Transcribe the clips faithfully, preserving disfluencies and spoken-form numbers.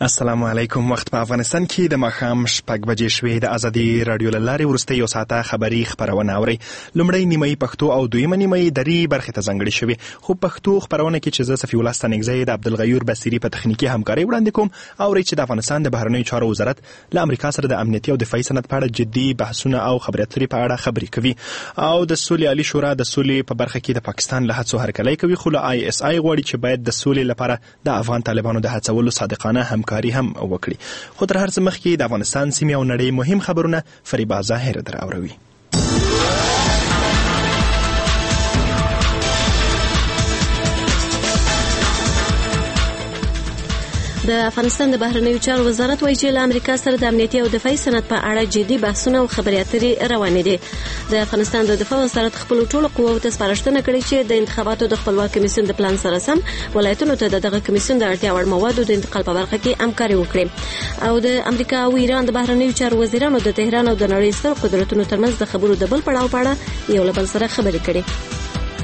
السلام علیکم. وخت په افغانستان کې د ماښام شپږ بجې شوې. د ازادي رادیو له لارې وروسته یو ساعته خبري خپرونه اورئ. لومړی نیمه پښتو او دویمه نیمه درې برخې ته ځانګړې شوې. خو پښتو خپرونه کې چې زه صفي الله ستانکزی د عبدالغیور بصیري په تخنیکي همکارۍ وړاندې کوم، اورئ چې د افغانستان د بهرنیو چارو وزارت له امریکا سره د امنیتي او دفاعي صنعت په اړه جدي بحثونه او خبرې اترې په اړه خبرې کوي، او د سولې عالی شورا د سولې په برخه کې د پاکستان له هڅو هرکلی کوي، خو له آی اس آی غواړي چې باید د سولې لپاره د افغان طالبانو د هڅولو صادقانه همکاري هم وکړي. خو تر هر څه مخکې د افغانستان سیمې او نړۍ مهم خبرونه فریبا ظاهر در اوروي. د افغانستان د بهرنیو چارو وزارت وایي چې له امریکا سره د امنیتي او دفاعي صنعت په اړه جدي بحثونه او خبرې اترې روانې دي. د افغانستان د دفاع وزارت خپل ټولو قواوو ته سپارښتنه کړې چې د انتخاباتو د خپلواک کمیسیون د پلان سره سم ولایتونو ته دغه کمیسیون د اړتیا وړ موادو د انتقال په برخه کې همکاري وکړي، او د امریکا او ایران د بهرنیو چارو وزیرانو د تهران او د نړۍ ستر قدرتونو ترمنځ د خبرو د بل پړاو په اړه یو له بل سره خبرې کړي.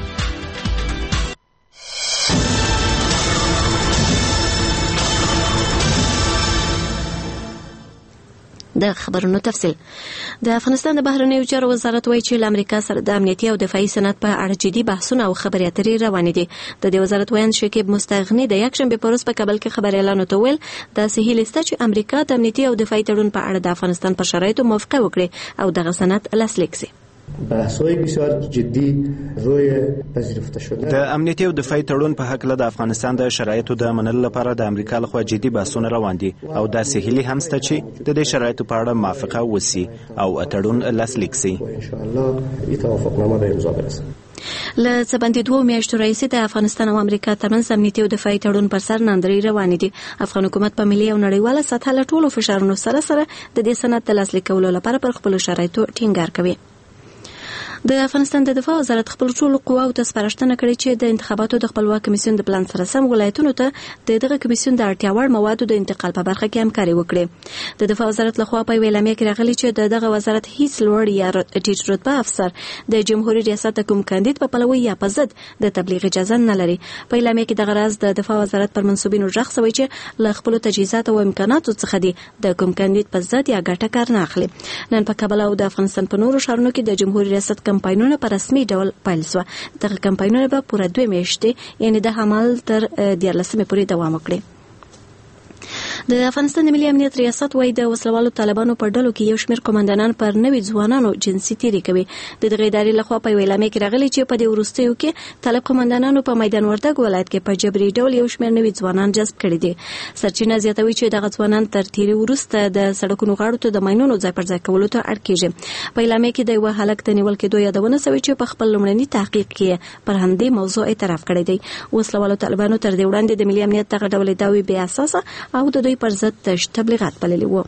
د خبرونو تفصیل. د افغانستان د بهرنیو چارو وزارت وایي چې له امریکا سره د امنیتي او دفاعي صنعت په اړه جدي بحثونه او خبرې اترې روانې دي. د دې وزارت ویاند شکیب مستغني د یکشنبه په ورځ په کابل کې خبري اعلان وکړ د صحیح لیسته چې امریکا د امنیتي او دفاعي تړون په اړه د افغانستان په شرایطو موافقه وکړي او دغه سند لاسلیک شي. بحث‌های بسیار جدی روی پذیرفته شده د امنیتي او دفاعي تړون په حق له د افغانستان د شرایطو د منلو لپاره د امریکا لخوا جدي بحثونه روان دي، او دا سهیلی هم شته چې د دې شرایطو په اړه موافقه وسی او تړون لاسلیک شي. ان شاء الله این توافقنامه به امضا برسه. له څه باندې دوه میاشتو راهیسې د افغانستان او امریکا ترمنځ امنیتي او دفاعي تړون پر سر ناندرۍ روانې دي. افغان حکومت په ملي او نړیواله سطحه له ټولو فشارونو سره سره د دې سند د لاسلیک کولو لپاره پر خپلو شرایطو ټینګار کوي. د افغانستان د دفاع وزارت خپل ټولو قواو ته سپارښتنه کړې چې د انتخاباتو د خپلواک کمیسیون د پلان سره سم ولایتونو ته د دغه کمیسیون د اړتیا وړ موادو د انتقال په برخه کې همکاري وکړي. د دفاع وزارت لخوا په اعلامیه کې راغلي چې د دغه وزارت هیڅ لوړ یا ټیټ رتبه افسر د جمهوریت ریاست کوم کاندید په پلوي یا په ضد د تبلیغ اجازه نه لري. په اعلامیه کې دغه راز د دفاع وزارت پر منسوبینو ژغ شوی چې له خپل تجهیزات او امکاناتو څخه دي د کوم کاندید په ضد یا ګټه کار نه اخلي. نن په کابل او د افغانستان په نورو ښارونو کې د جمهوریت ریاست کمپاینونه پر رسمي ډول پیل شو. دغه کمپاینونه به پوره دوه میاشتې یعنی د حمل تر دیارلسمې پورې دوام وکړي. د افغانستان د ملي امنیت ریاست وایي د وسلوالو طالبانو په ډلو کې یو شمېر قومندانان پر نوي ځوانانو جنسي تیری کوي. د دغه ادارې لخوا په اعلامیه کې راغلي چې په دې وروستیو کې طالب قومندانانو په میدان وردګ ولایت کې په جبري ډول یو شمېر نوي ځوانان جذب کړي دي. سرچینه زیاتوي چې دغه ځوانان تر تیری وروسته د سړکونو غاړو ته د ماینونو ځای پر ځای کولو ته اړ کېږي. په اعلامیه کې د یو هلک د نیول کېدو یادونه شوې چې په خپل لومړني تحقیق کې پر همدې موضوع اعتراف کړی دی. وسلوالو طالبانو تر دې وړاندې د ملي امنیت دغه ډول دعوی بې اساسه او د دوی پر ضد تبلیغات بللي وو.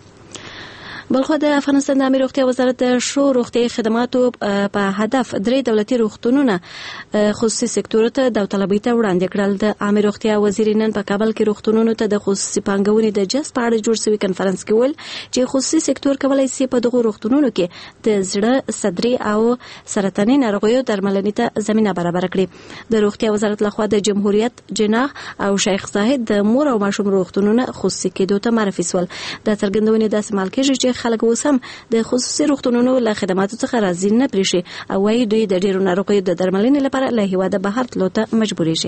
بلخو د افغانستان د عامه روغتیا وزارت د شو روغتیايي خدماتو په هدف درې دولتي روغتونونه خصوصي سکتور ته داوطلبۍ ته وړاندې کړل. د عامه روغتیا وزیر نن په کابل کې روغتونونو ته د خصوصي پانګونې د جذب په اړه جوړ شوی کنفرانس کې ویل چې خصوصي سکتور کولای شي په دغه روغتونونو کې د زړه، صدري او سرطاني ناروغیو درملنې ته زمينه برابر کړي. د روغتیا وزارت لخوا د جمهوریت، جناح او شیخ زاهد د مور او ماشوم روغتونونه خصوصي کېدو ته معرفي شول. د څرګندونې داسې مال کېږي چې خلک اوس هم د خصوصي روغتونونو له خدماتو څخه راضي نه پریشي او وايي دوی د ډیرو ناروغیو د درملنې لپاره له هیواده بهر تلو ته مجبوریږي.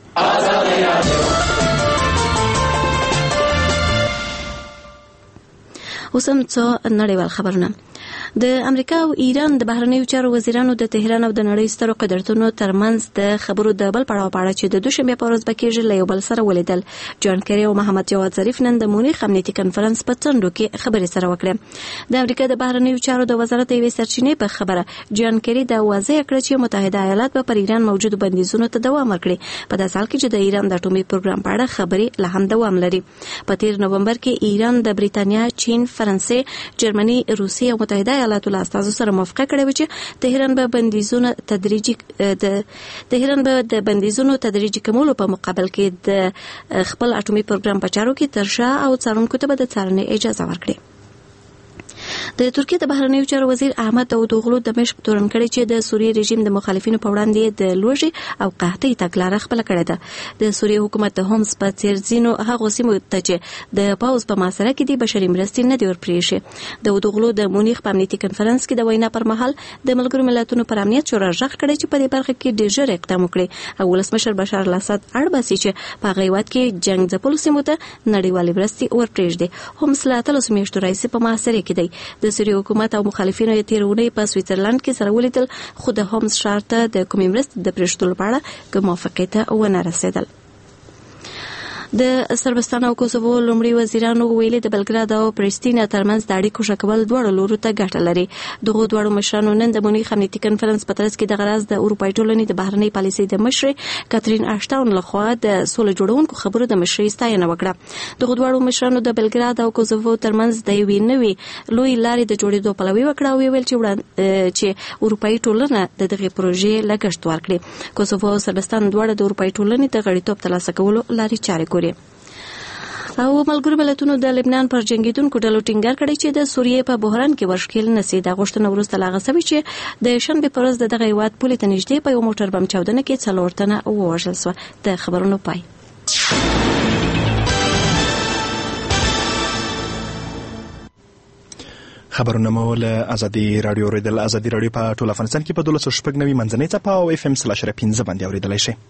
اوس هم څو نړیوال خبرونه. د امریکا او ایران د بهرنیو چارو وزیرانو د تهران او د نړۍ سترو قدرتونو ترمنځ د خبرو د بل پړاو په اړه چې د دوشنبه په ورځ بکیږي له یو بل سره ولیدل. جان کری او محمد جواد ظریف نن د مونیخ امنیتي کنفرانس په څنډو کې خبرې سره وکړه. د امریکا د بهرنیو چارو د وزارت یوې سرچینې په خبره جان کری دا واضح کړ چې متحده ایالات به پر ایران موجود بندیزونو ته دوام ورکړي په داسې حال کې چې د ایران د اټومي پروګرام په اړه خبرې له هم دوام لري. په تیر نومبر کې ایران د بریتانیا، چین، فرانسې، جرمني، روسیې او متحده ایالاتو له استازو سره موافقه کړې و چې تهران به بندیزونه تدریجي د تهران به د بندیزونو تدریجي کولو په مقابل کې د خپل اټومي پروګرام په چارو کې تر شا او څارونکو ته به د څارنې اجازه ورکړي. د ترکیه د بهرنیو چارو وزیر احمد داوودوغلو د دمشق تورن کړی چې د سوریې رژیم د مخالفینو په وړاندې د لوږې او قحطۍ تګلاره خپل کړې ده. د سوریې حکومت د هومس په څیر ځینو هغو سیمو ته چې د پاوز په محاصره کې د بشري مرستې نه دی ورپریښي. داوودوغلو د مونیخ په امنیتي کنفرانس کې د وینا پر مهال د ملګرو ملتونو پر امنیت شورا ژغ کړی چې په دې برخه کې ډېر ژر اقدام وکړي او ولسمشر بشار الاسد اړ باسي چې په هغه وخت کې جنگ ځپلو سیمو ته نړیوالې مرستې ورپریږدي. هومس لا تلوس میاشتو راهیسې په محاصره کې دی. د سوریې حکومت او مخالفینو یې تیر اونۍ په سویټزرلند کې سره ولیدل، خو د هومس ښار ته د کومې مرستې د پرېښودلو په اړه کوم موافقې ته ونه رسېدل. د سربستان او کوسوو لومړي وزیرانو ویلي د بلګراد او پرشتینا ترمنځ د اړیکو ښه کول دواړو لورو ته ګټه لري. دغه دواړو مشرانو نن د مونیخ امنیتي کنفرانس په ترڅ کې د غرض د اروپایي ټولنې د بهرنۍ پالیسۍ د مشرې کاترین اشټاون لخوا د سولې جوړونکو خبرو د مشرۍ ستاینه وکړه. دغه دواړو مشرانو د بلګراد او کوسوو ترمنځ د یوې نوې لوی لارې د جوړېدو پلوي وکړه او ویل چې وړاندې چې اروپایي ټولنه د دغه پروژې لګښت ورکړي. کوسوو او سربستان دواړه د اروپایي ټولنې د غړیتوب ترلاسه کولو لارې چارې ګوري. او ملګرو ملتونو د لبنان پر جنگیدونکو ډلو ټینګار کړی چې د سوریې په بحران کې ورشکیل نسی. د غوښتنه وروسته لاغه سوي چې د شنبې پر ورځ د دغه هیواد پولې ته نږدې په یو موټر بم چاودنه کې څلور تنه ووژل شول. د خبرونو پای. خبرونه مو له ازادي رادیو ریدل. ازادي رادیو په ټول افغانستان کې په دولس شپږ نوي منځنۍ څپه او اف ام سلاش پنځه باندې اوریدلای شئ.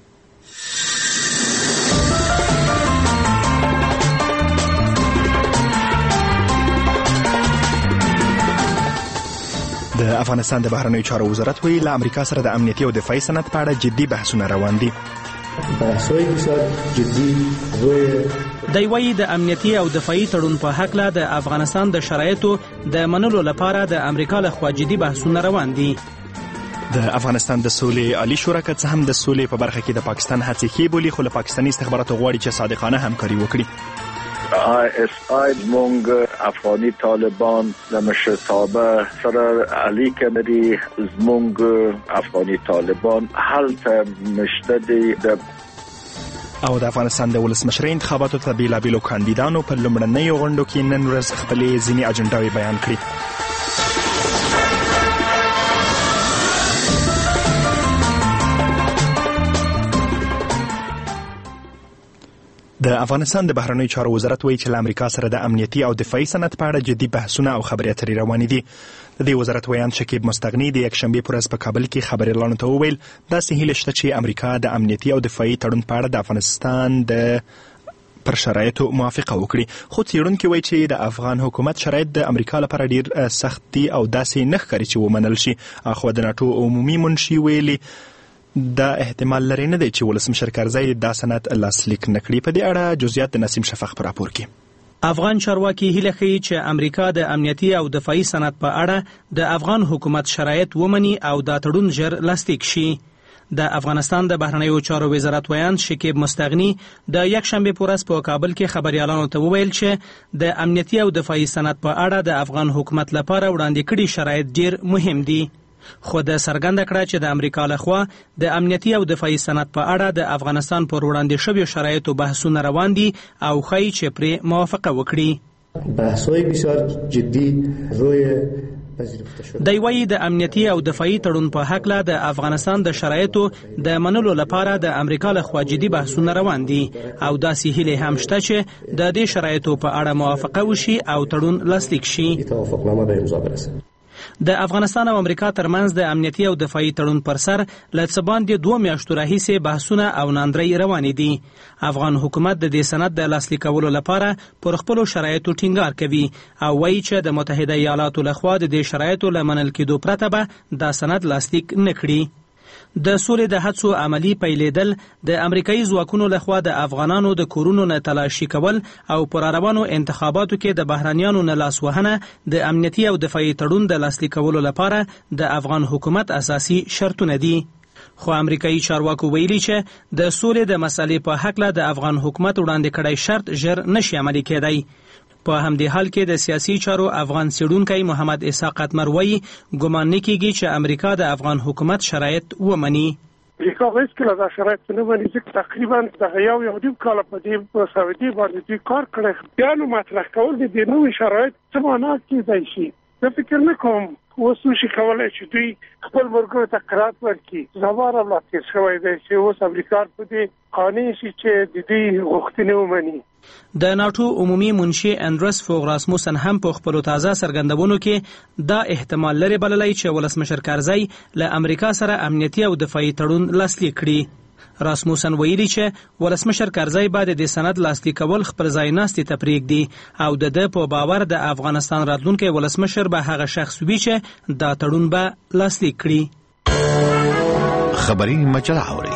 د افغانستان د بهرنیو چارو وزارت ویلي له امریکا سره د امنیتي او دفاعي صنعت په اړه جدي بحثونه روان دي. بحث‌های بسیار جدی روی دی وایي د امنیتي او دفاعي تړون په حق له د افغانستان د شرایطو د منلو لپاره د امریکا له خوا جدي بحثونه روان دي. د افغانستان د سولې عالی شورا که څه هم د سولې په برخه کې د پاکستان هڅې ښې بولي، خو له پاکستاني استخباراتو غواړي چې صادقانه همکاري وکړي. آی اس آی زمونږ افغاني طالبان د مشرتابه سره اړیکه لري. زمونږ افغاني طالبان هلته مشته دي. د او د افغانستان د ولسمشرۍ انتخاباتو ته بیلابیلو کاندیدانو په لومړنیو غونډو کې نن ورځ خپلې ځینې اجنډاوې بیان کړي. د افغانستان د بهرنیو چارو وزارت وایي چې له امریکا سره د امنیتي او دفاعي صنعت په اړه جدي بحثونه او خبرې اترې روانې دي. د دې وزارت ویاند شکیب مستغني د یکشنبې په ورځ په کابل کې خبریالانو ته وویل داسې هیله شته چې امریکا د امنیتي او دفاعي تړون په اړه د افغانستان د پر شرایطو موافقه وکړي. خو څېړونکي وایي چې د افغان حکومت شرایط د امریکا لپاره ډېر سخت دي او داسې نه ښکاري چې ومنل شي. اخوا د ناټو عمومي منشي ویلي دا احتمال لري نه دی چې ولسمشر کرزی دا سند لاسلیک نکړي. په دې اړه جزئیات د نسیم شفق په راپور کې. افغان چارواکي هیله ښیي چې امریکا د امنیتي او دفاعي صنعت په اړه د افغان حکومت شرایط ومني او دا تړون ژر لاسلیک شي. د افغانستان د بهرنیو چارو وزارت ویاند شکیب مستغني د یکشنبې په ورځ په کابل کې خبریالانو ته وویل چې د امنیتي او دفاعي صنعت په اړه د افغان حکومت لپاره وړاندې کړي شرایط ډیر مهم دي. خو د څرګنده کړه چې د امریکا لخوا د امنیتي او دفاعي صنعت په اړه د افغانستان پر وړاندې شویو شرایطو بحثونه روان دي او ښایي چې پرې موافقه وکړي. بحث‌های بسیار جدی روی دی وایي د امنیتي او دفاعي تړون په حق له د افغانستان د شرایطو د منلو لپاره د امریکا لخوا جدي بحثونه روان دي او داسې هیلې هم شته چې د دې شرایطو په اړه موافقه وشي او تړون لاسلیک شي. توافقنامه به امضا برسه. د افغانستان او امریکا ترمنځ د امنیتي او دفاعي تړون پر سر له څه باندې دوه میاشتو راهیسې بحثونه او ناندرۍ روانې دي. افغان حکومت د دې سند د لاسلیک کولو لپاره پر خپلو شرایطو ټینګار کوي او وایي چې د متحده ایالاتو لخوا د دې شرایطو له منل کېدو پرته به دا سند لاسلیک نه کړي. د سولې د هڅو عملی پیلېدل د امریکایي ځواکونو لخوا د افغانانو د کورونو نه تلاشي کول او پر روانو انتخاباتو کې د بهرنیانو نه لاسوهنه د امنیتي او دفاعي تړون د لاسلیک کولو لپاره د افغان حکومت اساسي شرطونه دي. خو امریکایي چارواکو ویلي چې د سولې د مسلې په حق له د افغان حکومت وړاندې کړی شرط ژر نشي عملي کېدی. په همدې حال کې د سیاسي چارو افغان څېړونکی محمد اسحاق اتمر وایي ګمان نه کېږي چې امریکا د افغان حکومت شرایط ومني. امریکا هیڅکله دا شرایط نه مني ځکه تقریبا د یو یو نیم کاله په دې په سعودي باندې دوی کار کړی. بیا نو مطرح کول د دې نوي شرایط څه معنا کېدای شي. زه فکر نه کوم اوس نشي کولای چې دوی خپل مرګو ته قرات ورکړي. زموږ هم لا تیر شوی دی چې اوس امریکا په دې قانون شي چې د دې غوښتنې ومني. د ناتو عمومي منشي اندرس فوغ راسموسن هم په خپل تازه څرګندونو کې دا احتمال لري بللی چې ولسمشر کارزی له امریکا سره امنیتي او دفاعي تړون لاسلیک کړي. راسموسن ویلي چې ولسمشر کارزی باید د سند لاسلیک کول خپل ځای ناستي ته پرېږدي او د ده په باور د افغانستان راتلونکی ولسمشر به هغه شخص وي چې دا تړون به لاسلیک کړي. خبري مجله اوري.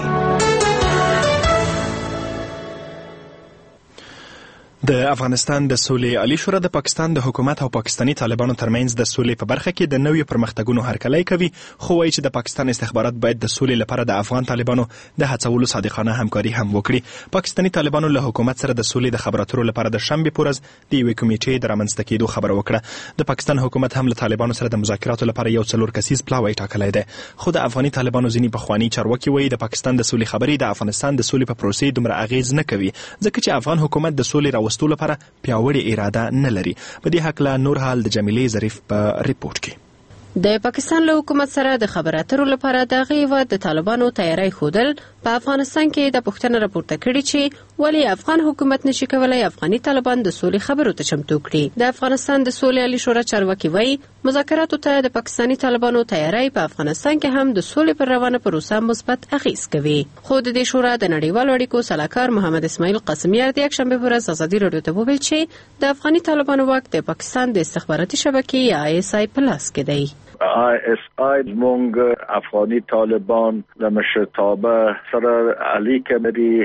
د افغانستان د سولې عالی شورا د پاکستان د حکومت او پاکستانی طالبانو ترمنځ د سولې په برخه کې د نویو پرمختګونو هرکلی کوي، خو وایي چې د پاکستان استخبارات باید د سولې لپاره د افغان طالبانو د هڅولو صادقانه همکاري هم وکړي. پاکستانی طالبانو له حکومت سره د سولې د خبرو اترو لپاره د شنبې په ورځ د یوې کمیټې د رامنځته کېدو خبره وکړه. د پاکستان حکومت هم له طالبانو سره د مذاکراتو لپاره یو څلور کسیز پلاوی ټاکلی دی، خو د افغاني طالبانو ځینې پخواني چارواکي وایي د پاکستان د سولې خبرې د افغانستان د سولې په پروسې دومره اغیز نه کوي، ځکه چې افغان حکومت د سولې راوستلو لپاره پیاوړې اراده نه لري. په دې هکله نور حال د جمیلې ظریف په ریپورت کې. د پاکستان له حکومت سره د خبرو اترو لپاره د غیوه د طالبانو تیاری خودل په افغانستان کې د پښتنه راپورته کړي چې ولی افغان حکومت نشي کولای افغاني طالبان د سولې خبرو ته چمتو کړي. د افغانستان د سولې عالی شورا چارواکي وایي مذاکراتو ته د پاکستانی طالبانو تیاری په افغانستان کې هم د سولې پر روانه پروسه مثبت اغیز کوي. خو د دې شورا د نړیوالو اړیکو صلاحکار محمد اسماعیل قاسمیار د یکشنبه په ورځ ازادي راډیو ته وویل چې د افغاني طالبانو واک د پاکستان د استخباراتي شبکې یا آی اس آی په لاس کې دی. آی اس آی زمونږ افغاني طالبان د مشرتابه سره اړیکه لري.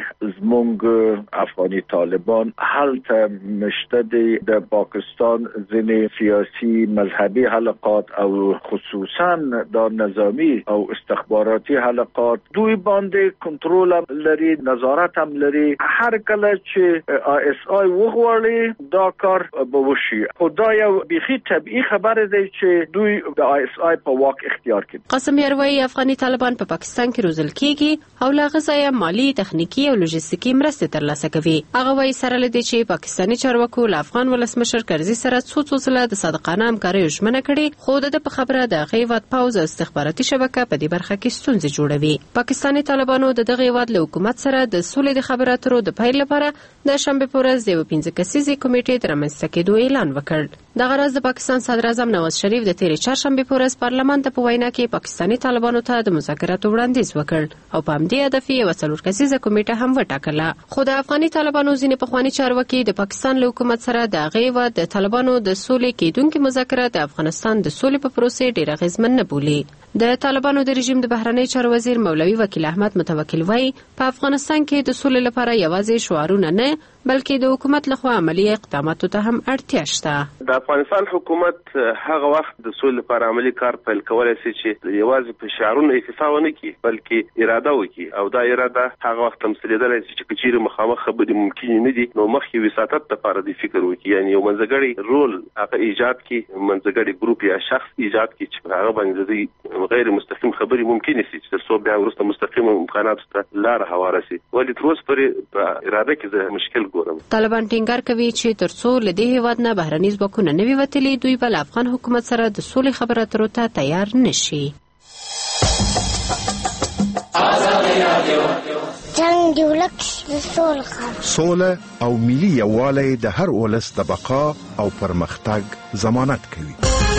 زمونږ افغاني طالبان هلته مشته د پاکستان ځینې سیاسي مذهبي حلقات او خصوصا د نظامی او استخباراتي حلقات دوی باندې کنټرول لري، نظارت هم لري. هر کله چې آی اس آی وغواړي دا کار به وشي. خو دا یو بیخي طبیعي خبره ده چې دوی د آی اس آی په واک اختیار کړي. قاسمیار وایي افغاني طالبان په پاکستان کې روزل کیږي او له غذای مالی، تخنیکی او لوجستیکي مرستې ترلاسه کوي. هغه وایي سره لدی چې پاکستانی چارواکو له افغان ولسمشر کرزي سره څو څو ځله د صادقانه همکارۍ ژمنه کړې، خو د په خبره د غیوت پاوز استخباراتي شبکه په دې برخه کې ستونزې جوړوي. پاکستانی طالبانو د دغه غیوت له حکومت سره د سولې د خبرو اترو د پیل لپاره د شنبه په ورځ د پنځه کسیزې کمیټې د رامنځته کېدو اعلان وکړ. دغه راز د پاکستان صدر اعظم نواز شریف د تیرې چهارشنبه په ورځ پارلمان ته په وینا کې پاکستانی طالبانو ته د مذاکراتو وړاندیز وکړ او په همدې هدف یې یوه څلور کسیزه کمیټه هم وټاکله. خو د افغاني طالبانو ځینې پخواني چارواکي د پاکستان له حکومت سره د هغې د طالبانو د سولې کېدونکي مذاکرات د افغانستان د سولې په پروسې ډېر اغېزمن نه بولي. د طالبانو د رژیم د بهرنی چارو وزیر مولوي وکیل احمد متوکل وایي په افغانستان کې د سولې لپاره یوازې شعارونه نه بلکې د حکومت لخوا عملی اقداماتو ته هم اړتیا شته. د افغانستان حکومت هغه وخت د سولې لپاره عملی کار پیل کولای شي چې یوازې په شعارونو اکتفا ونه کړي بلکې اراده وکړي او دا اراده هغه وخت تمثیلېدلی شي چې کچېرې مخامخ خبرې ممکن نه دي نو مخکې وساطت لپاره د فکر وکړي، یعنې یو منځګړی رول هغه ایجاد کړي، منځګړی ګروپ یا شخص ایجاد کړي چې هغه باندې د غیر مستقیم خبرې ممکن شي چې څو بیا وروسته مستقیم امکاناتو ته لاره هواره شي. ولې تر اوسه پورې په اراده کې زه مشکل ګورم. طالبان ټینګار کوي چې ترڅو له دې هیواد نه بهرني ځواکونه نه وي وتلي دوی به له افغان حکومت سره د سولې خبرو اترو ته تیار نشي. جنګ دی ولک د سولې سوله او ملي یووالی د هر ولس د بقا او پرمختګ ضمانت کوي.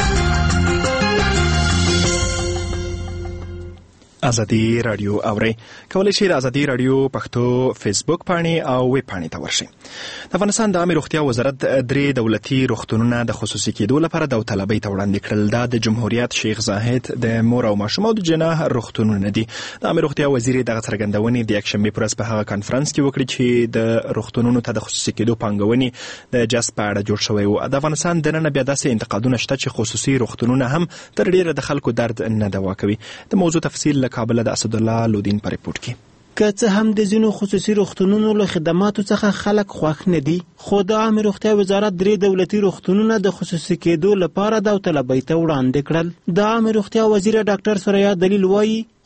ازادي رادیو اوري کولای شئ د ازادي رادیو پښتو فیسبوک پاڼې او ویب پاڼې ته ورشئ. د افغانستان د عامه روغتیا وزارت درې دولتي روغتونونه د خصوصي کېدو لپاره داوطلبۍ ته وړاندې کړل. دا د جمهوریت شیخ زاهد د مور او ماشوم او د جناح روغتونونه دي. د عامه روغتیا وزیر دغه څرګندونې د یکشنبې په ورځ په هغه کانفرنس کې وکړي چې د روغتونونو ته د خصوصي کېدو پانګونې د جذب په اړه جوړ شوی و. د افغانستان دننه بیا داسې انتقادونه شته چې خصوصي روغتونونه هم تر ډیره د خلکو درد نه دوا کوي. د موضوع تفصیل کابل د اسدالله لودین په ریپورت کې. که څه هم د ځینو خصوصي روغتونونو له خدماتو څخه خلک خوښ نه دي، خو د عامه روغتیا وزارت درې دولتي روغتونونه د خصوصي کېدو لپاره داوطلبۍ ته وړاندې کړل. د عامه روغتیا وزیر ډاکټر سوریا دلیل وایي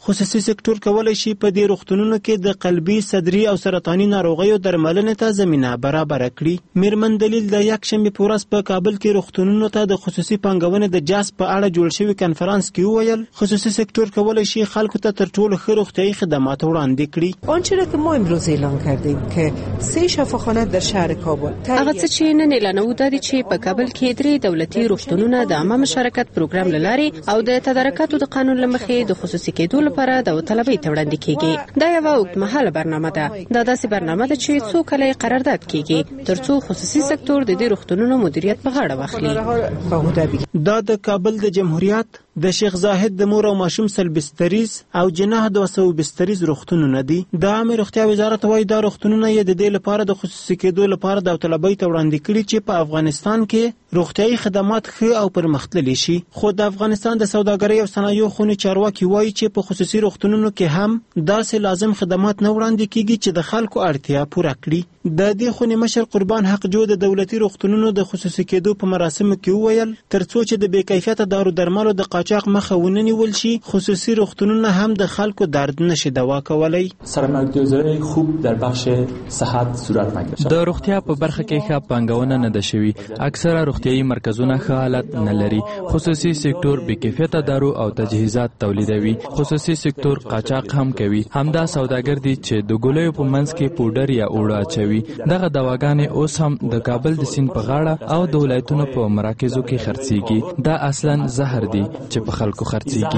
خصوصي سکتور کولای شي په دې روغتونونو کې د قلبي، صدري او سرطاني ناروغیو درملنې ته زمینه برابر کړي. میرمن دلیل د یکشنبې په ورځ په کابل کې روغتونونو ته د خصوصي پانګونې د جذب په اړه جوړ شوی کنفرانس کې وویل خصوصي سکتور کولای شي خلکو ته تر ټولو ښه روغتیايي خدمات وړاندې کړي. آنچه را که ما امروز اعلان کردیم که سه شفاخانه در شهر کابل هغه څه چې نن اعلانوو دا دي چې په کابل کې درې دولتي روغتونونه د عامه مشارکت پروګرام لاري او د تدارکاتو د قانون لمخې د خصوصي کېدو لپاره د طلبۍ ته وړاندې کیږي. دا یو اوږدمهاله برنامه ده. دا داسې برنامه ده چې څو کله قرارداد کیږي ترڅو خصوصي سکتور د دې روغتونونو مدیریت په غاړه واخلي. دا د کابل د جمهوریت د شیخ زاهد د مور او ماشوم سل بستریز او جناح د وسو بستریز روغتونونه دي. د عامه روغتیا وزارت وايي دا روغتونونه یې د دې لپاره د خصوصي کېدو لپاره د طلبۍ ته وړاندې کړي چې په افغانستان کې روغتیايي خدمات ښه او پرمختللي شي. خو د افغانستان د سوداګرۍ او صنایعو خونې چارواکي وايي چې په خصوصي روغتونونو کې هم داسې لازم خدمات نه وړاندې کیږي چې د خلکو اړتیا پوره کړي. د دې خونې مشر قربان حق جو د دولتي روغتونونو د خصوصي کېدو په مراسمو کې وویل ترڅو چې د بې کیفیته دارو درملو د قاچاق مخه ونیول شي خصوصي روغتونونه هم د خلکو درد نشي دوا کولای. سرمایه‌گذاری خوب در بخش صحت صورت نگرفته. د روغتیا په برخه کې ښه پانګونه نه ده شوې. اکثره روغتیايي مرکزونه ښه حالت نه لري. خصوصي سکتور بې کیفیته دارو او تجهیزات تولیدوي. خصوصي سکتور قاچاق هم کوي. همدا سوداګر دي چې د ګولیو په منځ کې پودر یا اوړه اچوي. دغه دواګانې اوس هم د کابل د سیند په غاړه او د ولایتونو په مراکزو کې خرڅيږي. دا اصلا زهر دي چې په خلکو خرڅيږي.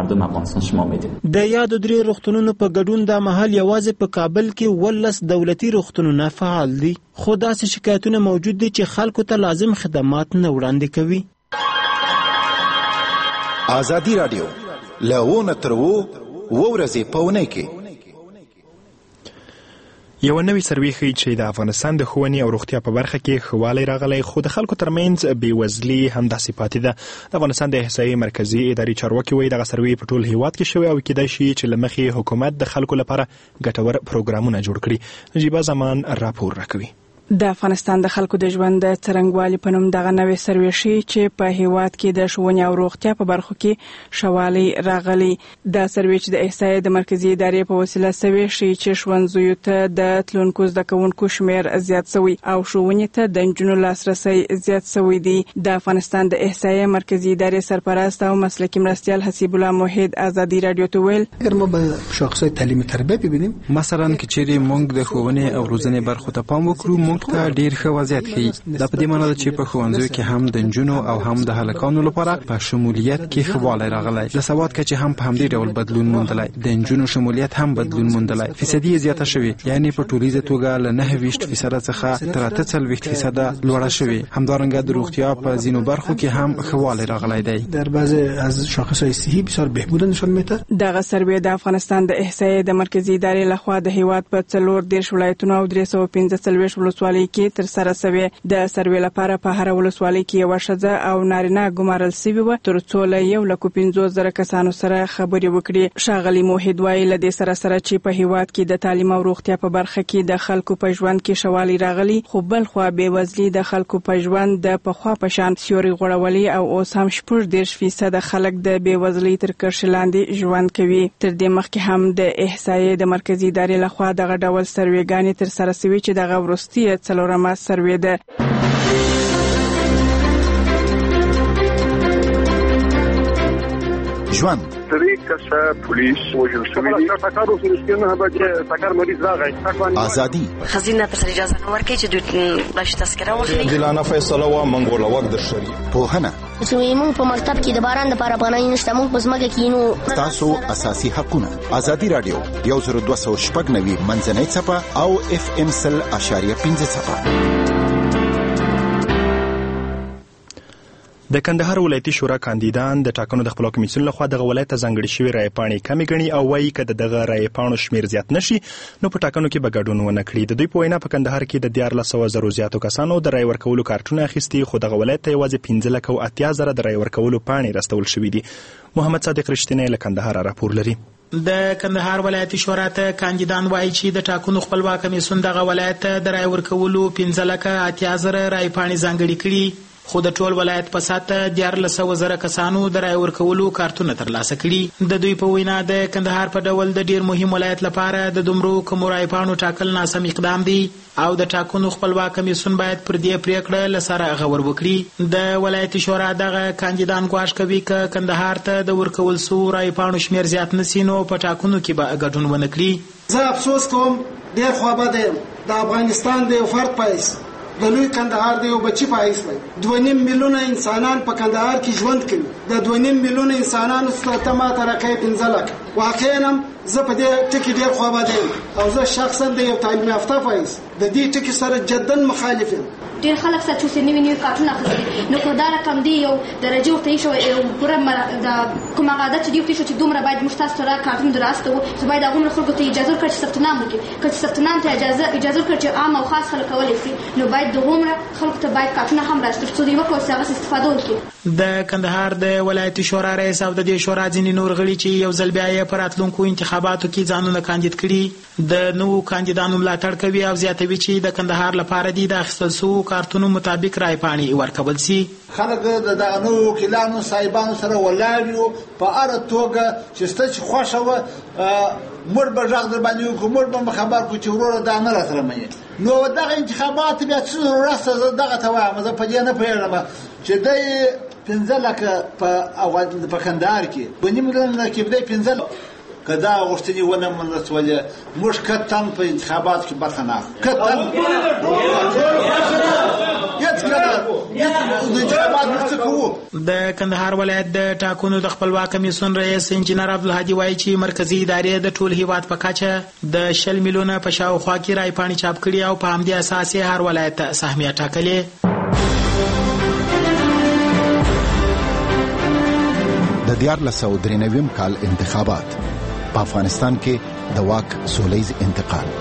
د یادو درې روغتونونو په ګډون د محل یوازې په کابل کې ولس دولتي روغتونونه فعال دي. خو داسې شکایتونه موجود دي چې خلکو ته لازم خدمات نه وړاندې کوي. ازادي رادیو لونه تر وو ورځې پونه کې یو نوې سروې ښیي چې د افغانستان د ښوونې او روغتیا په برخه کې ښه والی راغلی خو د خلکو ترمنځ بېوزلي همداسې پاتې ده. د افغانستان د احصایې مرکزي ادارې چارواکي وایي دغه سروې په ټول هیواد کې شوې او کېدای شي چې له مخې حکومت د خلکو لپاره ګټور پروګرامونه جوړ کړي. نجیبه زمان راپور راکوي. د افغانستان د خلکو د ژوند د څرنګوالي په نوم دغه نوې سروې ښیي چې په هیواد کې د ښوونې او روغتیا په برخو کې شوالی راغلی. دا سروې چې د احصایې د مرکزي ادارې په وسیله سوې ښیي چې ښوونځیو ته د تلونکو زده کوونکو شمیر زیات شوی او ښوونې ته د نجونو لاسرسی زیات شوی دی. د افغانستان د احصایې مرکزي ادارې سرپرست او مسلکي مرستیال حسیب الله موحد ازادي رادیو ته ویل اگر ما به شاخصهای تعلیم تربیه ببینیم مثلا که چیرې موږ د ښوونې او روزنې برخو ته پام وکړو موږ ته ډیر ښه وضعیت ښیي. دا په دې معنی ده چې په ښوونځیو کې هم د نجونو او هم د هلکانو لپاره په شمولیت کې ښه والی راغلی. د سواد کچې هم په همدې ډول بدلون موندلی. د نجونو شمولیت هم بدلون موندلی. فیصدي یې زیاته شوې یعنی په ټولیزه توګه له نهه ویشت فیصده څخه تر اته څلوېښت فیصده لوړه شوې. همدارنګه د روغتیا په ځینو برخو کې هم ښه والی راغلی دی. در بعضی از شاخصهای صحی بسیار بهبود نشان میده. دغه سروې د افغانستان د احصایې د مرکزي ادارې لخوا د هیواد په څلور دېرش ولایتونو او درې سوه پنځه څلوېښت ولسوالیو کې تر سره شوې. د سروې لپاره په هر ولسوالۍ کې یو ښځه او نارینه ګمارل شوي و ترڅو له یو لکو پنځوس زره کسانو سره خبرې وکړي. ښاغلي موحد وایي له دې سره سره چې په هیواد کې د تعلیم او روغتیا په برخه کې د خلکو په ژوند کې شوالی راغلی خو بل خو بېوزلي د خلکو په ژوند د پخوا په شان سیوري غوړولي او اوس هم شپږ دېرش فیصده خلک د بېوزلۍ تر کرښې لاندې ژوند کوي. تر دې مخکې هم د احصایې د مرکزي ادارې لخوا دغه ډول سروېګانې تر سره شوي چې دغه وروستۍ څلورمه سروې ده. ژوند درې کسه پولیس وژل شوي دي. ټکر وشو نه بچي ټکر مریض راغی. ازادي خزینه تر اجازه نه ورکړي چې دوی بلش تذکره واخلي. دلانه فیصله وا منګول وخت د شری پوهنه زموږ په مکتب کې د باران لپاره پناه نشته. موږ په ځمکه کې نو تاسو اساسي حقونه. ازادي رادیو یو زر دوه سوه شپږ نوي منځنۍ څپه او اف ام سل اشاریه پنځه څپه. د کندهار ولایتي شورا کاندیدان د ټاکنو د خپلواکۍ کمیسیون لخوا دغه ولایت ته ځانګړې شوې رایې پاڼې کمې ګڼي او وایي که د دغه رایې پاڼو شمېر زیات نشي نو په ټاکنو کې به ګډون ونه کړي. د دوی په وینا په کندهار کې د دیارلس سوه زرو زیاتو کسانو د رایې ورکولو کارټونه اخیستي خو دغه ولایت ته یوازې پنځه لکه او اتیا زره د رایې ورکولو پاڼې راستول شوي دي. محمد صادق رښتینی له کندهار راپور لري. د کندهار ولایتي شورا ته کاندیدان وایي چې د ټاکنو خپلواک کمیسیون دغه ولایت ته د رایې ورکولو پنځه لکه اتیا زره رایې پاڼې ځانګړې کړي. خو د ټول ولایت په ساته دیارلس سوه زره کسانو د رای ورکولو کارتونه ترلاسه کړي. د دوی په وینا د کندهار په ډول د ډیر مهم ولایت لپاره د دومره کمو رای پاڼو ټاکل ناسم اقدام دی او د ټاکنو خپلواک کمیسیون باید پر دې پریکړه له سره غور وکړي. د ولایت شورا دغه کاندیدان ګواښ کوي چې کندهار ته د ورکول سو رای پاڼو شمیر زیات نسی نو په ټاکنو کې به ګډون ونه کړي. زه افسوس کوم ډیر خوابه یم د افغانستان د یو فرد پایس د لوی کندهار د یو بچی پایس دی. دوه نیم میلیونه انسانان په کندهار کې ژوند کوي. د دوه نیم میلیونه انسانانو څخه ما ترکه پنځه لک واقعا زه په دې ټکی ډیر خوابه یم او زه شخصا د یو تعلیم یافته پایس د دې ټکی سره جدن مخالف یم. ډیر خلک څه چې نوی نوی کارتونه اخلي نو کو دا رقم دی یو درجه ورته شو یو پوره د کومه عادت دی چې دومره باید مشتاس سره کارتون دراسته وو چې باید هغه خلکو ته اجازه ورکړي چې ثبت نام وکړي. که ثبت نام ته اجازه اجازه ورکړي چې عام او خاص خلک کولای شي نو باید دغه خلکو ته باید کارتونه هم راځي چې دوی وکړي چې هغه استفاده وکړي. د کندهار د ولایت شورا رئیس او د دې شورا ځینې نور غړي چې یو ځل بیا یې پر راتلونکو انتخاباتو کې ځانونه کاندید کړي د نوو کاندیدانو ملاتړ کوي او زیاتوي چې د کندهار لپاره دي د اخیستل سوو کارتونو مطابق رای پاڼې ورکول شي. خلک د دغه نوو وکیلانو صاحبانو سره ولاړ یو په هره توګه چې ستاسو چې خوښه وه موږ به غږ در باندې وکړو موږ به خبر کړو چې وروره دا نه راته رمي نو دغه انتخابات بیا څه ضرورت زه دغه ته وایم زه په دې نه پوهېږم چې دی پنځه لکه په کندهار کې دوه نیم میلیونه کې دی پنځه لکه که دا غوښتنې ونه منل شولې موږ کتن په انتخاباتو کې برخه نه اخلو. کتن د کندهار ولایت د ټاکنو د خپلواک کمیسیون رئیس انجینر عبدالهادي وایي چې مرکزی ادارې د ټول هیواد په کچه د شل میلیونه په شاوخوا کې رای پاڼې چاپ کړي او په همدې اساس یې هر ولایت ته سهمیه ټاکلې. د دیارلس سوه درې نوي کال انتخابات په افغانستان کې د واک سولیز انتقال.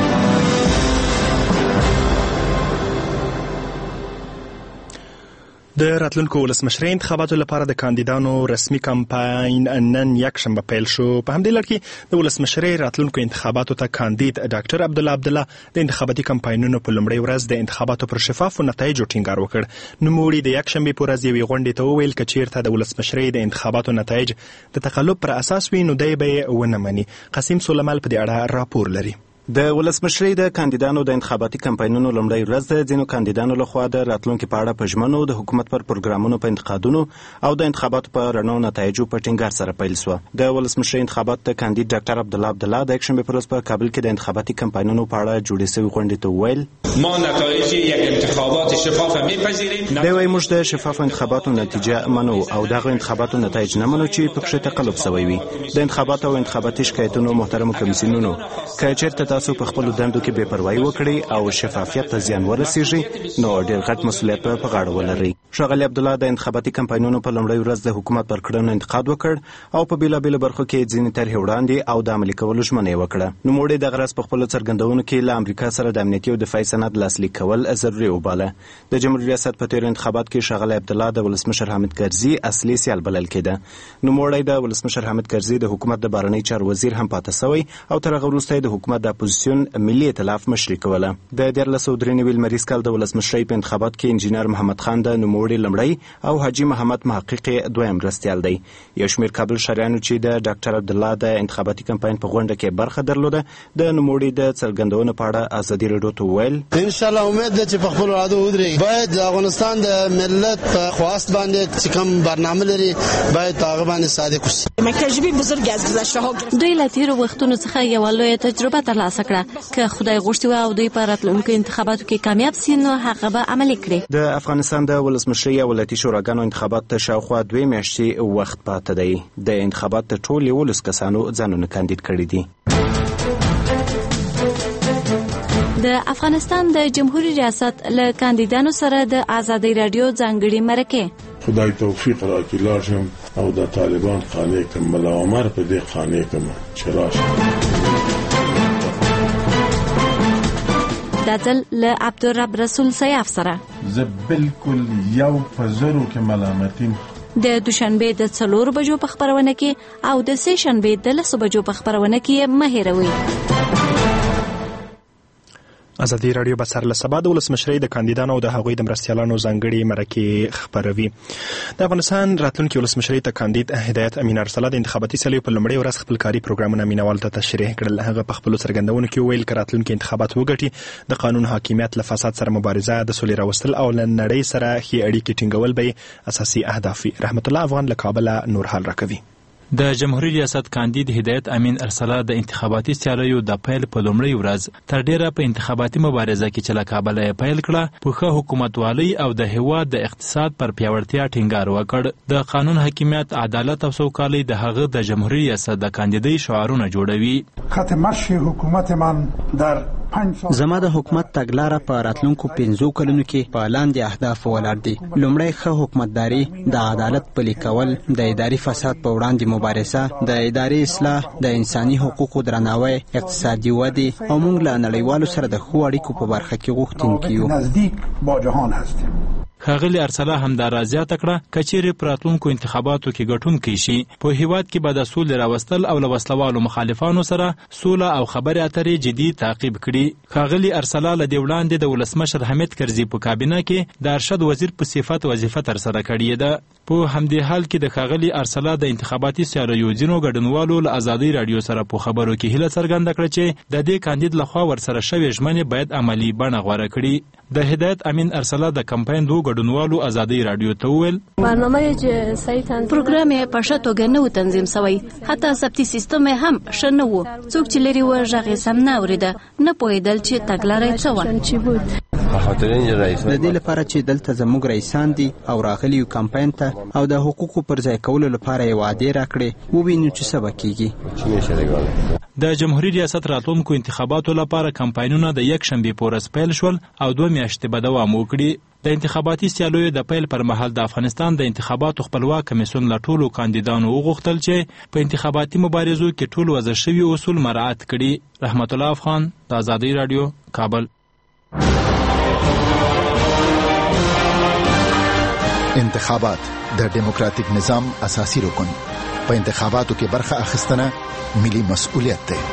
د راتلونکو ولسمشرۍ انتخاباتو لپاره د کاندیدانو رسمي کمپاین نن یکشنبه پیل شو. په همدې لړ کې د ولسمشرۍ راتلونکو انتخاباتو ته کاندید ډاکټر عبدالله عبدالله د انتخاباتي کمپاینونو په لومړۍ ورځ د انتخاباتو پر شفافو نتایجو ټینګار وکړ. نوموړي د یکشنبې په ورځ یوې غونډې ته وویل که چیرته د ولسمشرۍ د انتخاباتو نتایج د تقلب پر اساس وي نو دی به یې ونه مني. قاسم سلیمال په دې اړه راپور لري. د ولسمشرۍ د کاندیدانو د انتخاباتي کمپاینونو لومړۍ ورځ د ځینو کاندیدانو لخوا د راتلونکي په اړه په ژمنو د حکومت پر پروګرامونو په انتقادونو او د انتخاباتو په رڼو نتایجو په ټینګار سره پیل شوه. د ولسمشرۍ انتخابات د کاندید ډاکټر عبدالله عبدالله د یکشنبې په ورځ په کابل کې د انتخاباتي کمپاینونو په اړه جوړې شوې غونډې ته وویل ما نتایج یک انتخابات شفاف میپذیریم. دی وايي موږ د شفافو انتخاباتو نتیجه منو او دغه انتخاباتو نتایج نه منو چې پکښې تقلب شوی وي. د انتخاباتو او انتخاباتي شکایتونو محترمو کمیسیونونو که چیرته تاسو په خپلو دندو کې بې پروايي وکړي او شفافیت ته زیان ورسیږي نو ډېر غټ مسؤلیت به په غاړه ولري. ښاغلي عبدالله د انتخاباتي کمپاینونو په لومړۍ ورځ د حکومت پر کړنو انتقاد وکړ او په بېلابېلو برخو کې ځینې طرحې وړاندې او د عملي کولو ژمنه یې وکړه. نوموړي دغه راز په خپلو څرګندونو کې له امریکا سره د امنیتي او دفاعي سند لاسلیک کول ضروري وباله. د جمهوري ریاست په تېرو انتخابات کې ښاغلی عبدالله د ولسمشر حامد کرزي اصلي سیال بلل کېده. نوموړی د ولسمشر حامد کرزي د حکومت د بهرنۍ چارو وزیر هم پاته شوی او تر هغه وروسته د حکومت د اپوزیسیون ملي ائتلاف مشري کوله. د دیارلس سوه درې نوي لمریز کال د ولسمشرۍ په انتخابات کې انجینر محمد خان د نوموړي لومړی او حاجي محمد محقق دویم مرستیال دی. یو شمېر کابل ښاریانو چې د ډاکټر عبدالله د انتخاباتي کمپاین په غونډه کې برخه درلوده د نوموړي د څرګندونو په اړه ازادي راډیو ته وویل انشاءالله امید ده چې په خپلو وعدو ودرېږي. باید د افغانستان د ملت په خواست باندې چې کوم برنامه لري باید په هغه باندې صادق اوسي. مکتجبی بزرگ از گذشته ها دوی له تېرو وختونو څخه یوه لویه تجربه ترلاسه کړه که خدای غوښتي او دوی په راتلونکو انتخاباتو کې کامیاب سي نو هغه به عملي کړي. د افغانستان د ولسمشرۍ او ولایتي شوراګانو انتخابات ته شاوخوا دوې میاشتې وخت پاته دی. د انتخابات ته ټول یولس کسانو ځانونه کاندید کړي دي. د افغانستان د جمهوریت ریاست له کاندیدانو سره د ازادي رادیو ځانګړي مرکه خدای توفیق راکړي لاشم او د طالبان خانه کوم ملا عمر په دې خانه کوم چراش دځل له عبدالرب رسول سیاف سره زه بالکل یو پزرو کې ملامتیم. د دوشنبه د څلور بجو په خبرونه کې او د سه شنبه د لسو بجو په خبرونه کې مه هېروئ. ازادي رادیو به سر له سبا د ولسمشرۍ د کاندیدانو او د هغوی د مرستیالانو ځانګړي مرکې خپروي. د افغانستان راتلونکي ولسمشرۍ ته کاندید هدایت امین ارسلا د انتخاباتي سیالیو په لومړۍ ورځ خپل کاري پروګرامونه مینوالو ته تشریح کړل. هغه په خپلو څرګندونو کې وویل که راتلونکي انتخابات وګټي د قانون حاکمیت له فساد سره مبارزه، د سولې راوستل او له نړۍ سره ښې اړیکې ټینګول به اساسي اهداف وي. رحمت الله افغان له کابله نور حال راکوي. د جمهوریت ریاست کاندید هدایت امین ارسلا د انتخاباتي سیالیو د پیل په لومړۍ ورځ تر ډیره په انتخاباتي مبارزه کې چې له کابله یې پیل کړه په ښه حکومتوالۍ او د هیواد د اقتصاد پر پیاوړتیا ټینګار وکړ. د قانون حاکمیت، عدالت او سوکالۍ د هغه د جمهوریت ریاست د کاندیدۍ شعارونه جوړوي. خط مشی حکومت من در زما د حکومت تګلاره په راتلونکو پنځو کلونو کې په لاندې اهداف ولاړ دي. لومړی ښه حکومتداري، د عدالت پلي کول، د اداري فساد په وړاندې مبارزه، د اداري اصلاح، د انساني حقوقو درناوی، اقتصادي ودې او موږ له نړیوالو سره د ښو اړیکو په برخه کې غوښتونکي یو. نزدیک با جهان هستیم. ښاغلي ارسلا همدارا زیاته کړه که چیرې په راتلونکو انتخاباتو کې ګټونکی شي په هیواد کې به د سولې راوستل او له وسلوالو مخالفانو سره سوله او خبرې اترې جدي تعقیب کړي. ښاغلي ارسلا له دې وړاندې د ولسمشر حمید کرزي په کابینه کې د ارشد وزیر په صفت وظیفه ترسره کړې ده. په همدې حال کې د ښاغلي ارسلا د انتخاباتي سیالیو ځینو ګډونوالو له ازادي رادیو سره په خبرو کې هیله څرګنده کړه چې د دې کاندید لخوا ورسره شوې ژمنې باید عملي بڼه غوره کړي. د هدایت امین ارسلا د کمپاین دوه ګډونوالو ازادي رادیو ته وویل پروګرام یې په ښه توګه نه و تنظیم سوی، حتی ثبتي سیستم یې هم ښه نه و. څوک چې لرې و غږ یې سم نه اورېده، نه پوهېدل چې تګلاره یې څه وه. د دې لپاره چې دلته زموږ رئیسان دي او راغلي یو کمپاین ته او د حقوقو پر ځای کولو لپاره یې وعدې راکړې، ووینو چې څه به کېږي. د جمهوریت ریاست راتلونکو انتخاباتو لپاره کمپاینونه د یک شنبې په ورځ پیل شول او دوه میاشتې به دوام وکړي. د انتخاباتي سیالیو د پیل پر مهال د افغانستان د انتخاباتو خپلواک کمیسیون له ټولو کاندیدانو وغوښتل چې په انتخاباتي مبارزو کې ټول وضع شوي اصول مراعات کړي. رحمت الله افغان، د ازادي رادیو، کابل. انتخابات د دیموکراتیک نظام اساسي رکن. په انتخاباتو کې برخه اخیستنه ملي مسؤلیت دی.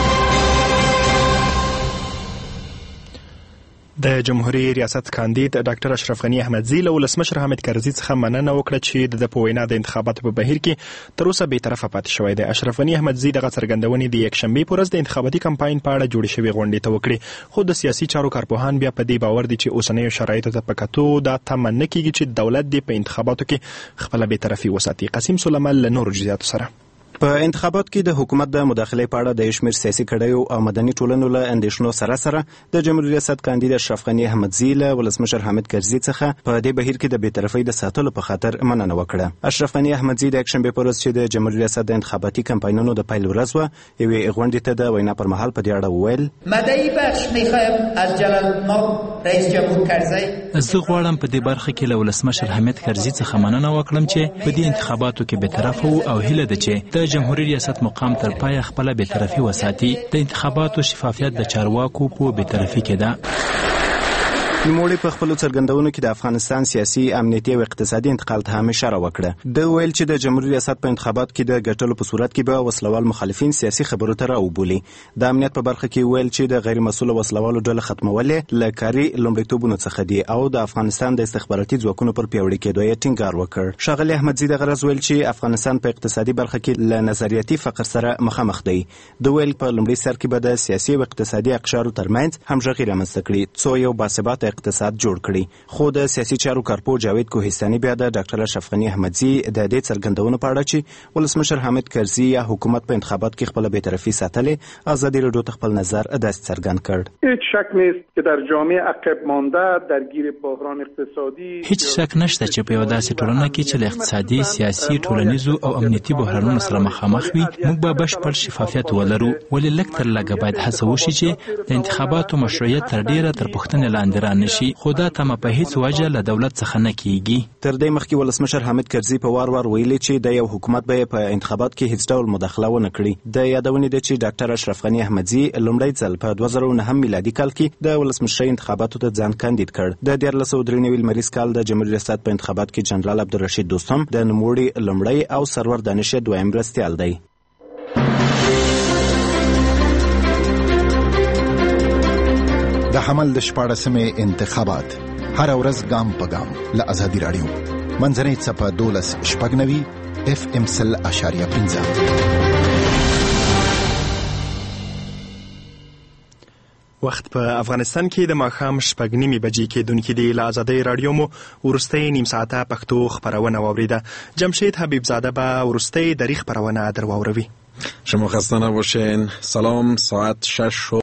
د جمهوریت ریاست کاندید ډاکټر اشرف غنی احمدزی له ولسمشر حامد کرزي څخه مننه وکړه چې د په وینا د انتخاباتو په بهیر کې تر اوسه بې طرفه پاتې شوی دی. اشرف غنی احمدزی دغه څرګندونې د یکشنبې په ورځ د انتخاباتي کمپاین په اړه جوړې شوې غونډې ته وکړې، خو د سیاسي چارو کارپوهان بیا په دې باور دي چې اوسنیو شرایطو ته په کتو دا تمه نه کېږي چې دولت دې په انتخاباتو کې خپله بې طرفي وساتي. قاسم سلیمان له نورو جزئیاتو سره. په انتخابات کې د حکومت د مداخلې په اړه د شمیر سیاسي کړیو او مدني ټولنو له اندېښنو سره سره د جمهوریت ریاست کاندید اشرف غنی احمدزی له ولسمشر حامد کرزي څخه په دې بهیر کې د بې طرفۍ د ساتلو په خاطر مننه وکړه. اشرف غنی احمدزی د یکشنبې په ورځ چې د جمهوریت ریاست د انتخاباتي کمپاینونو د پیل ورځ وه، یوې غونډې ته د وینا پر مهال په دې اړه وویل: مدعی بخش میخوایم از جلال الملک رئیس جمهور کرزی زه غواړم په دې برخه کې له ولسمشر حامد کرزي څخه مننه وکړم چې په دې انتخاباتو کې بې طرفه او هیله ده چې د جمهوریت ریاست مقام تر پایه خپله بې طرفي وساتي. د انتخاباتو شفافیت د چارواکو په بې طرفي کې ده. نوموړي په خپلو څرګندونو کې د افغانستان سیاسي، امنیتي او اقتصادي انتقال ته هم اشاره وکړه. د ویل چې د جمهوریت ریاست په انتخاباتو کې د ګټلو په صورت کې به وسلوال مخالفین سیاسي خبرو ته راوبولي. د امنیت په برخه کې ویل چې د غیر مسؤل وسلوالو ډله ختمول له کاري لومړیتوبونو څخه دي او د افغانستان د استخباراتي ځواکونو پر پیاوړي کېدو یې ټینګار وکړ. ښاغلي احمدزي د غرض ویل چې افغانستان په اقتصادي برخه کې له نظریاتي فقر سره مخامخ دی. د ویل په لومړي سر کې به د سیاسي او اقتصادي اقشارو ترمنځ همغږي رامنځته کړي څو یو باثباته اقتصاد جوړ کړي. خو د سیاسي چارو کارپو جاوید کوهستاني بیا د ډاکټر اشرف غنی احمدزي د دې څرګندونو په اړه چې ولسمشر حامد کرزي یا حکومت په انتخابات کې خپل بې طرفي ساتلې ازادي رادیو ته خپل نظر داسې څرګند کړ. هیڅ شک نیست که در جامعه عقب مانده درگیر بحران اقتصادي هیڅ شک نشته چې په یو داسې ټولنه کې چې له اقتصادي، سیاسي، ټولنیزو او امنیتي بحرانونو سره مخامخ وي موږ به بشپړ شفافیت ولرو، ولې لږ تر لږه باید هڅه وشي چې د انتخاباتو مشروعیت تر ډیره تر پوښتنې لاندې رانشي، خو دا تمه په هیڅ وجه له دولت څخه نه کیږي. تر دې مخکې ولسمشر حامد کرزي په وار وار ویلي چې د یو حکومت به په انتخابات کې هیڅ ډول مداخله ونه کړي. د یادونې ده چې ډاکټر اشرف غنی احمدزي لومړی ځل په دوه زره نهم میلادي کال کې د ولسمشرۍ انتخاباتو ته ځان کاندید کړ. د دیارلس سوه درې نوي لمریز کال د جمهوریت ریاست په انتخابات کې جنرال عبدالرشید دوستم د نوموړي لومړی او سرور دانش دویم مرستیال دی. حمل د شپاړسمې انتخابات هر ورځ ګام په ګام له ازادي رادیو منځنۍ څپه دولس شپږ نوي اف ام سل اشاریه پنځه. وخت په افغانستان کې د ماښام شپږ نیمې بجې کېدونکې دی. له ازادۍ رادیو مو وروستۍ نیم ساعته پښتو خپرونه واورېده. جمشید حبیبزاده به وروستۍ دری خپرونه در واوروي. شما خسته نباشین. سلام، ساعت شش